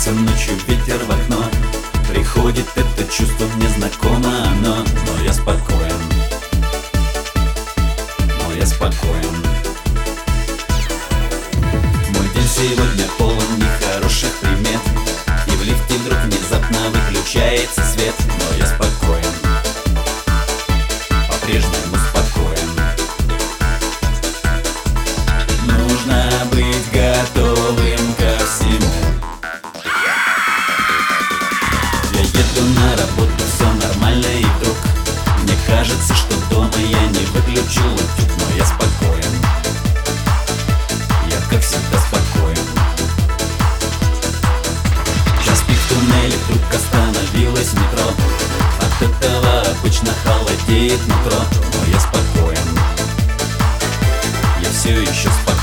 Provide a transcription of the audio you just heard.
Ворвется ночью ветер в окно. Приходит это чувство, мне знакомо оно. Но я спокоен, но я спокоен. Мой день сегодня полон нехороших примет, и в лифте вдруг внезапно выключается свет. Но я спокоен, по-прежнему спокоен. Нужно быть готовым ко всему. Я еду на работу, все нормально, и вдруг мне кажется, что дома я не выключил утюг. Но я спокоен, я как всегда спокоен. Час пик в туннеле, вдруг остановилось метро. От этого обычно холодеет нутро. Но я спокоен, я все еще спокоен.